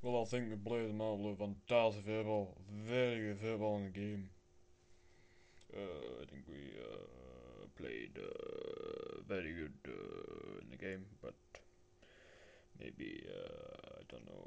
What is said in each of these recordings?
Well, I think we played them out with fantastic football. Very good football in the game. I think we played very good in the game, but maybe I don't know.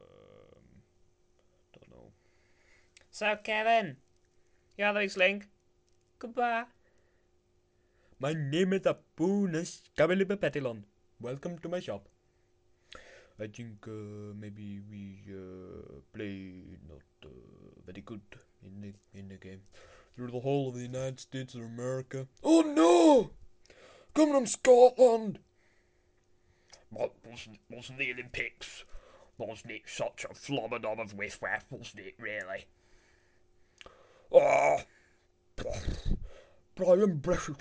Don't know. So, Kevin, you're Loose Link. Goodbye. My name is Apunas Kavalipapetilon. Welcome to my shop. I think maybe we play not very good in the game. Through the whole of the United States of America. Oh no! Coming from Scotland! What wasn't the Olympics? Wasn't it such a flobberdob of whiff-waff, wasn't it, really? Ah! Brian Bresham.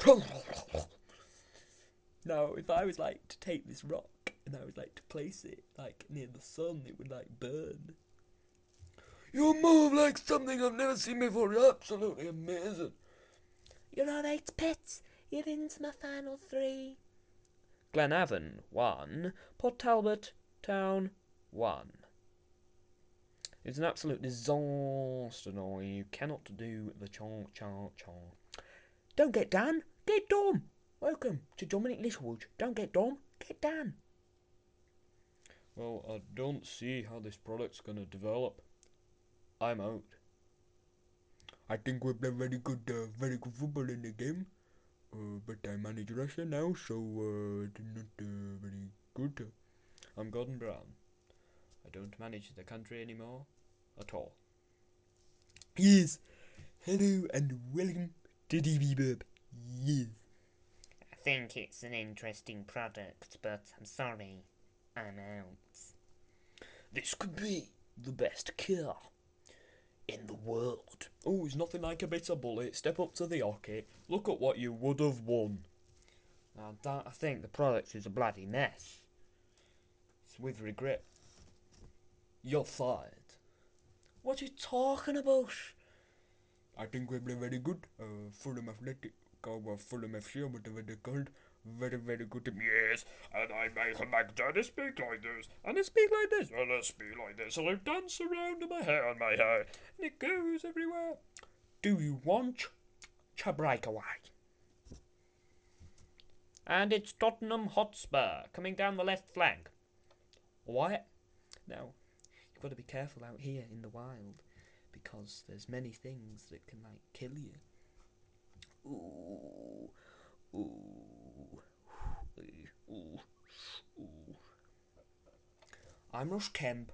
Now, if I was like to take this rock and I was like to place it like near the sun, it would like burn. You move like something I've never seen before. You're absolutely amazing. You're alright, pets. You're into my final three. Glenavon 1, Port Talbot Town 1. It's an absolute disaster now. You cannot do the cha. Don't get Dan, get Dom. Welcome to Dominic Littlewood. Don't get Dom, get Dan. Well, I don't see how this product's gonna develop. I'm out. I think we play very good football in the game. But I manage Russia now, so it's not very good. I'm Gordon Brown. I don't manage the country anymore at all. Yes. Hello and welcome to DB Burp. Yes. I think it's an interesting product, but I'm sorry, I'm out. This could be the best cure in the world. Oh, it's nothing like a bitter bullet. Step up to the hockey. Look at what you would have won. I think the product is a bloody mess. It's with regret. You're fired. What are you talking about? I think we play very good. Fulham Athletic, Fulham FC, or whatever they're called. Very, very good team. Yes, and I make a McDonald speak like this, and I speak like this, and I speak like this, and I dance around in my hair and my hair, and it goes everywhere. Do you want to break away? And it's Tottenham Hotspur coming down the left flank. What? Now, you've got to be careful out here in the wild because there's many things that can like kill you. Ooh, ooh, ooh, ooh. I'm Rush Kemp.